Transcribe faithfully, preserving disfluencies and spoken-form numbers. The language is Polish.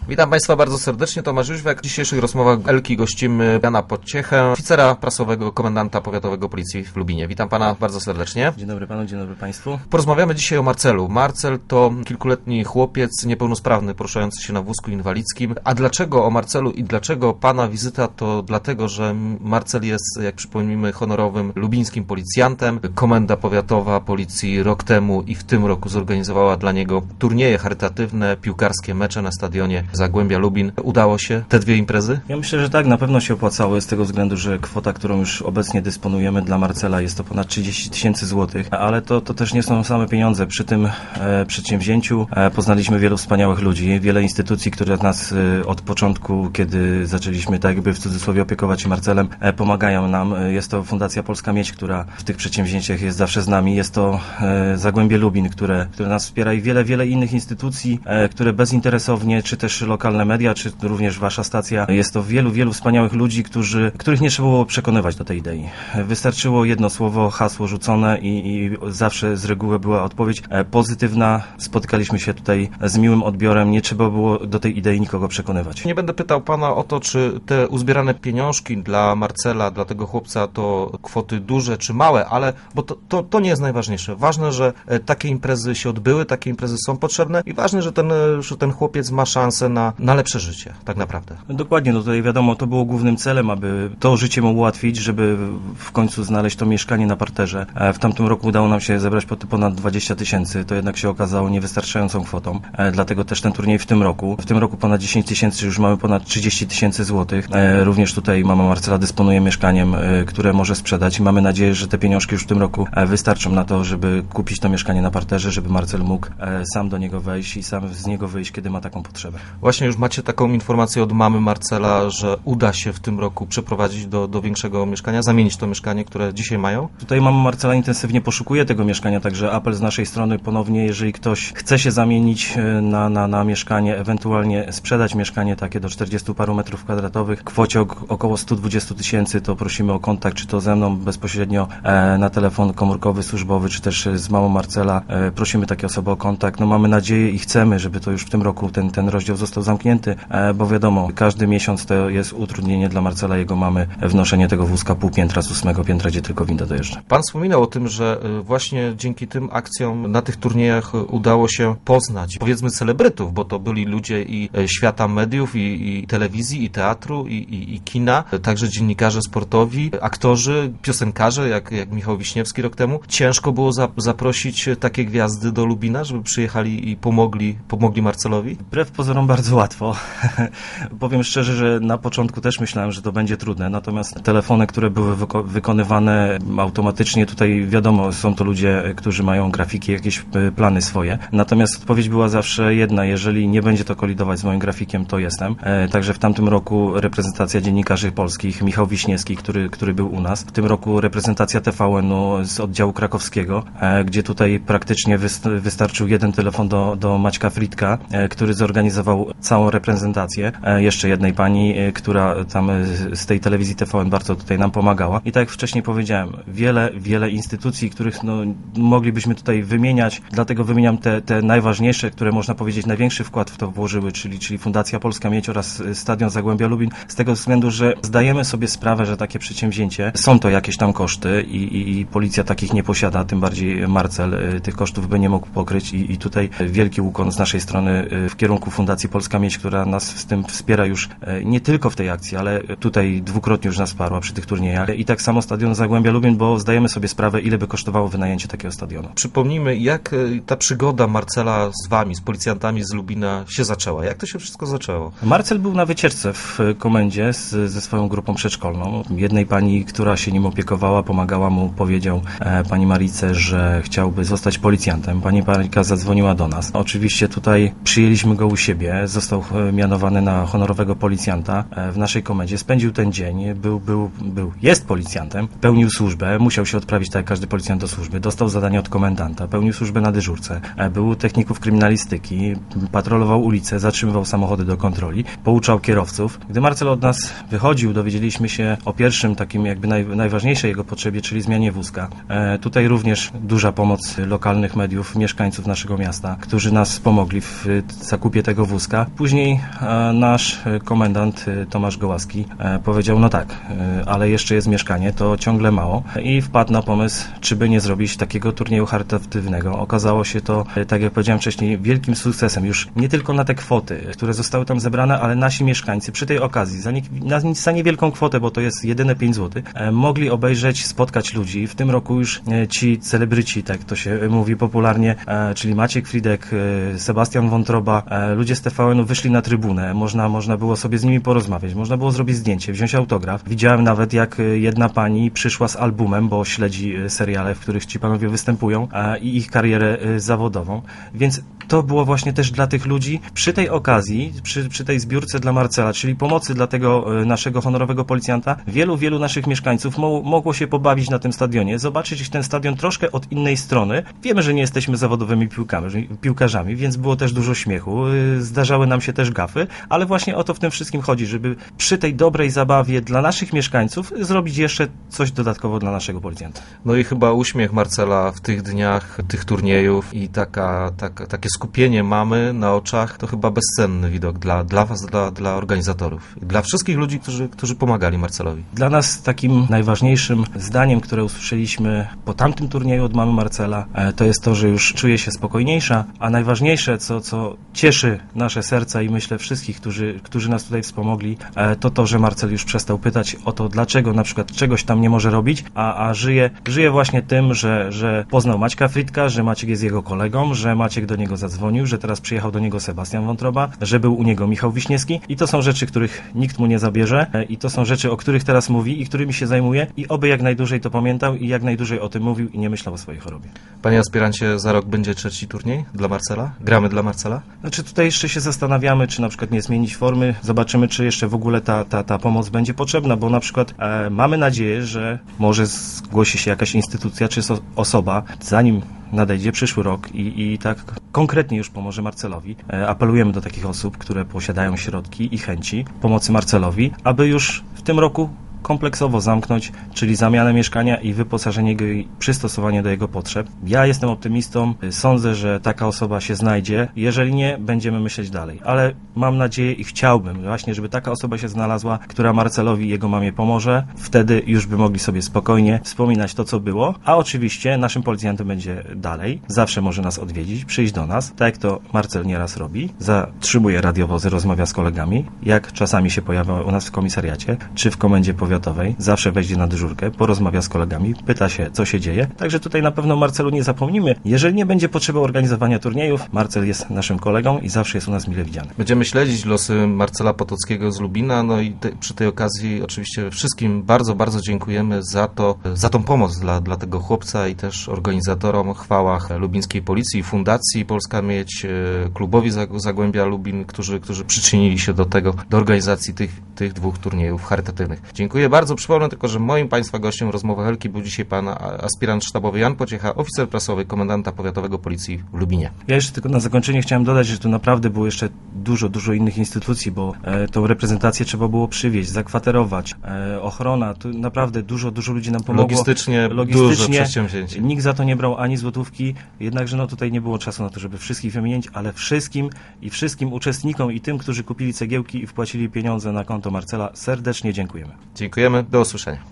Witam Państwa bardzo serdecznie, Tomasz Jóźwiak. W dzisiejszych rozmowach Elki gościmy Jana Podciechę, oficera prasowego komendanta powiatowego policji w Lubinie. Witam Pana bardzo serdecznie. Dzień dobry Panu, dzień dobry Państwu. Porozmawiamy dzisiaj o Marcelu. Marcel to kilkuletni chłopiec niepełnosprawny, poruszający się na wózku inwalidzkim. A dlaczego o Marcelu i dlaczego Pana wizyta? To dlatego, że Marcel jest, jak przypomnijmy, honorowym lubińskim policjantem. Komenda powiatowa policji rok temu i w tym roku zorganizowała dla niego turnieje charytatywne, piłkarskie mecze na stadionie Zagłębia Lubin. Udało się te dwie imprezy? Ja myślę, że tak, na pewno się opłacały z tego względu, że kwota, którą już obecnie dysponujemy dla Marcela, jest to ponad trzydzieści tysięcy złotych, ale to, to też nie są same pieniądze. Przy tym e, przedsięwzięciu e, poznaliśmy wielu wspaniałych ludzi, wiele instytucji, które nas e, od początku, kiedy zaczęliśmy tak jakby w cudzysłowie opiekować się Marcelem, e, pomagają nam. Jest to Fundacja Polska Miedź, która w tych przedsięwzięciach jest zawsze z nami. Jest to e, Zagłębie Lubin, które, które nas wspiera i wiele, wiele innych instytucji, e, które bezinteresownie, czy też lokalne media, czy również wasza stacja. Jest to wielu, wielu wspaniałych ludzi, którzy, których nie trzeba było przekonywać do tej idei. Wystarczyło jedno słowo, hasło rzucone i, i zawsze z reguły była odpowiedź pozytywna. Spotykaliśmy się tutaj z miłym odbiorem. Nie trzeba było do tej idei nikogo przekonywać. Nie będę pytał Pana o to, czy te uzbierane pieniążki dla Marcela, dla tego chłopca to kwoty duże czy małe, ale bo to, to, to nie jest najważniejsze. Ważne, że takie imprezy się odbyły, takie imprezy są potrzebne i ważne, że ten, że ten chłopiec ma szansę na, na lepsze życie, tak naprawdę. Dokładnie, no tutaj wiadomo, to było głównym celem, aby to życie mu ułatwić, żeby w końcu znaleźć to mieszkanie na parterze. W tamtym roku udało nam się zebrać ponad dwadzieścia tysięcy, to jednak się okazało niewystarczającą kwotą, dlatego też ten turniej w tym roku. W tym roku ponad dziesięć tysięcy, już mamy ponad trzydzieści tysięcy złotych. Również tutaj mama Marcela dysponuje mieszkaniem, które może sprzedać i mamy nadzieję, że te pieniążki już w tym roku wystarczą na to, żeby kupić to mieszkanie na parterze, żeby Marcel mógł sam do niego wejść i sam z niego wyjść, kiedy ma taką potrzebę. Właśnie już macie taką informację od mamy Marcela, że uda się w tym roku przeprowadzić do, do większego mieszkania, zamienić to mieszkanie, które dzisiaj mają? Tutaj mama Marcela intensywnie poszukuje tego mieszkania, także apel z naszej strony ponownie, jeżeli ktoś chce się zamienić na, na, na mieszkanie, ewentualnie sprzedać mieszkanie takie do czterdziestu paru metrów kwadratowych, w kwocie około stu dwudziestu tysięcy, to prosimy o kontakt, czy to ze mną bezpośrednio e, na telefon komórkowy, służbowy, czy też z mamą Marcela. E, prosimy takie osoby o kontakt. No mamy nadzieję i chcemy, żeby to już w tym roku ten, ten rozdział został zamknięty, e, bo wiadomo, każdy miesiąc to jest utrudnienie dla Marcela i jego mamy wnoszenie tego wózka pół piętra z ósmego piętra, gdzie tylko winda dojeżdża. Pan wspominał o tym, że właśnie dzięki tym akcjom na tych turniejach udało się poznać, powiedzmy, celebrytów, bo to byli ludzie i świata mediów, i, i telewizji, i teatru, i, i, i kina, także dziennikarze sportowi, aktorzy, piosenkarze, jak, jak Michał Wiśniewski rok temu. Ciężko było za, zaprosić takie gwiazdy do Lubina, żeby przyjechali i pomogli, pomogli Marcelowi? Wbrew pozorom bardzo łatwo. Powiem szczerze, że na początku też myślałem, że to będzie trudne, natomiast telefony, które były wyko- wykonywane automatycznie, tutaj wiadomo, są to ludzie, którzy mają grafiki, jakieś plany swoje, natomiast odpowiedź była zawsze jedna: jeżeli nie będzie to kolidować z moim grafikiem, to jestem. E, także w tamtym roku reprezentacja dziennikarzy polskich, Michał Wiśniewski, który, który był u nas, w tym roku reprezentacja T V N-u z oddziału krakowskiego, e, gdzie tutaj praktycznie wyst- wystarczył jeden telefon do, do Maćka Friedka, e, który zorganizował całą reprezentację, e, jeszcze jednej pani, e, która tam z tej telewizji T V N bardzo tutaj nam pomagała. I tak jak wcześniej powiedziałem, wiele, wiele instytucji, których no, moglibyśmy tutaj wymieniać, dlatego wymieniam te, te najważniejsze, które można powiedzieć największy wkład w to włożyły, czyli, czyli Fundacja Polska Miedź oraz Stadion Zagłębia Lubin, z tego względu, że zdajemy sobie sprawę, że takie przedsięwzięcie, są to jakieś tam koszty i, i, i policja takich nie posiada, tym bardziej Marcel y, tych kosztów by nie mógł pokryć i, i tutaj wielki ukłon z naszej strony y, w kierunku Fundacji Polska Miedź, która nas z tym wspiera już y, nie tylko w tej akcji, ale tutaj dwukrotnie już nas wsparła przy tych turniejach. I tak samo Stadion Zagłębia Lubin, bo zdajemy sobie sprawę, ile by kosztowało wynajęcie takiego stadionu. Przypomnijmy, jak ta przygoda Marcela z wami, z policjantami z Lubina się zaczęła. Jak to się wszystko zaczęło? Marcel był na wycieczce w komendzie z, ze swoją grupą przedszkolną. Jednej pani, która się nim opiekowała, pomagała mu, powiedział e, pani Marice, że chciałby zostać policjantem. Pani Marika zadzwoniła do nas. Oczywiście tutaj przyjęliśmy go u siebie. Został mianowany na honorowego policjanta e, w naszej komendzie. Spędził ten dzień. Był, był, był, jest policjantem. Pełnił służbę. Musiał się odprawić tak jak każdy policjant do służby. Dostał zadanie od komendanta. Pełnił służbę na dyżurce. E, był techników kryminalistyki. Patrolował ulice. Zatrzymywał samochody do kontroli. Pouczał kierowców. Gdy Marcel od nas wychodził, dowiedzieliśmy się o pierwszym takim jakby naj, najważniejszej jego potrzebie, czyli zmianie wózka. E, tutaj również duża pomoc lokalnych mediów, mieszkańców naszego miasta, którzy nas pomogli w zakupie tego wózka. Polska. Później e, nasz komendant e, Tomasz Gołaski e, powiedział, no tak, e, ale jeszcze jest mieszkanie, to ciągle mało i wpadł na pomysł, czy by nie zrobić takiego turnieju charytatywnego. Okazało się to, e, tak jak powiedziałem wcześniej, wielkim sukcesem. Już nie tylko na te kwoty, które zostały tam zebrane, ale nasi mieszkańcy przy tej okazji, za, nie, za niewielką kwotę, bo to jest jedyne pięć złotych, e, mogli obejrzeć, spotkać ludzi. W tym roku już e, ci celebryci, tak to się mówi popularnie, e, czyli Maciek Fridek, e, Sebastian Wątroba, e, ludzie z T V N-u wyszli na trybunę. Można, można było sobie z nimi porozmawiać, można było zrobić zdjęcie, wziąć autograf. Widziałem nawet, jak jedna pani przyszła z albumem, bo śledzi seriale, w których ci panowie występują, e, i ich karierę e, zawodową. Więc to było właśnie też dla tych ludzi przy tej okazji, przy, przy tej zbiórce dla Marcela, czyli pomocy dla tego e, naszego honorowego policjanta, wielu, wielu naszych mieszkańców mo mogło się pobawić na tym stadionie, zobaczyć ten stadion troszkę od innej strony. Wiemy, że nie jesteśmy zawodowymi piłkami, piłkarzami, więc było też dużo śmiechu. Zdarzały nam się też gafy, ale właśnie o to w tym wszystkim chodzi, żeby przy tej dobrej zabawie dla naszych mieszkańców zrobić jeszcze coś dodatkowo dla naszego policjanta. No i chyba uśmiech Marcela w tych dniach, tych turniejów i taka, taka, takie skupienie mamy na oczach, to chyba bezcenny widok dla, dla was, dla, dla organizatorów i dla wszystkich ludzi, którzy, którzy pomagali Marcelowi. Dla nas takim najważniejszym zdaniem, które usłyszeliśmy po tamtym turnieju od mamy Marcela, to jest to, że już czuje się spokojniejsza, a najważniejsze, co, co cieszy nasze serca i myślę wszystkich, którzy, którzy nas tutaj wspomogli, to to, że Marcel już przestał pytać o to, dlaczego na przykład czegoś tam nie może robić, a, a żyje, żyje właśnie tym, że, że poznał Maćka Frytka, że Maciek jest jego kolegą, że Maciek do niego zadzwonił, że teraz przyjechał do niego Sebastian Wątroba, że był u niego Michał Wiśniewski i to są rzeczy, których nikt mu nie zabierze i to są rzeczy, o których teraz mówi i którymi się zajmuje i oby jak najdłużej to pamiętał i jak najdłużej o tym mówił i nie myślał o swojej chorobie. Panie aspirancie, za rok będzie trzeci turniej dla Marcela? Gramy dla Marcela? Znaczy tutaj jeszcze się zastanawiamy, czy na przykład nie zmienić formy. Zobaczymy, czy jeszcze w ogóle ta, ta, ta pomoc będzie potrzebna, bo na przykład e, mamy nadzieję, że może zgłosi się jakaś instytucja czy so, osoba, zanim nadejdzie przyszły rok i, i tak konkretnie już pomoże Marcelowi. E, apelujemy do takich osób, które posiadają środki i chęci pomocy Marcelowi, aby już w tym roku kompleksowo zamknąć, czyli zamianę mieszkania i wyposażenie go i przystosowanie do jego potrzeb. Ja jestem optymistą, sądzę, że taka osoba się znajdzie. Jeżeli nie, będziemy myśleć dalej. Ale mam nadzieję i chciałbym właśnie, żeby taka osoba się znalazła, która Marcelowi i jego mamie pomoże. Wtedy już by mogli sobie spokojnie wspominać to, co było. A oczywiście naszym policjantem będzie dalej. Zawsze może nas odwiedzić, przyjść do nas, tak jak to Marcel nieraz robi. Zatrzymuje radiowozy, rozmawia z kolegami. Jak czasami się pojawia u nas w komisariacie, czy w komendzie powiatowej, zawsze wejdzie na dyżurkę, porozmawia z kolegami, pyta się, co się dzieje. Także tutaj na pewno Marcelu nie zapomnimy. Jeżeli nie będzie potrzeby organizowania turniejów, Marcel jest naszym kolegą i zawsze jest u nas mile widziany. Będziemy śledzić losy Marcela Potockiego z Lubina, no i te, przy tej okazji oczywiście wszystkim bardzo, bardzo dziękujemy za to, za tą pomoc dla, dla tego chłopca i też organizatorom, chwałach lubińskiej policji, Fundacji Polska Miedź, klubowi Zagłębia Lubin, którzy, którzy przyczynili się do tego, do organizacji tych, tych dwóch turniejów charytatywnych. Dziękuję bardzo. Przypomnę tylko, że moim Państwa gościem rozmowy Helki był dzisiaj pan aspirant sztabowy Jan Pociecha, oficer prasowy komendanta powiatowego policji w Lubinie. Ja jeszcze tylko na zakończenie chciałem dodać, że tu naprawdę było jeszcze dużo, dużo innych instytucji, bo e, tą reprezentację trzeba było przywieźć, zakwaterować, e, ochrona, tu naprawdę dużo, dużo ludzi nam pomogło. Logistycznie, Logistycznie dużo przedsięwzięć. Nikt za to nie brał ani złotówki, jednakże no tutaj nie było czasu na to, żeby wszystkich wymienić, ale wszystkim i wszystkim uczestnikom i tym, którzy kupili cegiełki i wpłacili pieniądze na konto Marcela, serdecznie dziękujemy. Dziękujemy, do usłyszenia.